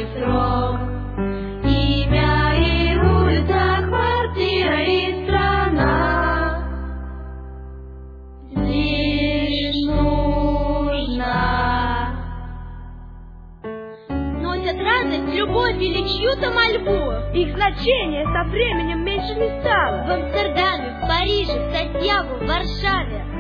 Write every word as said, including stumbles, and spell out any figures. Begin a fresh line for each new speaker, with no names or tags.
срок. Имя и улица, квартира и страна. Лишь нужно.
Носят радость, любовь или чью-то мольбу.
Их значение со временем меньше не стало.
В Амстердаме, в Париже, в Сантьяго, в Варшаве.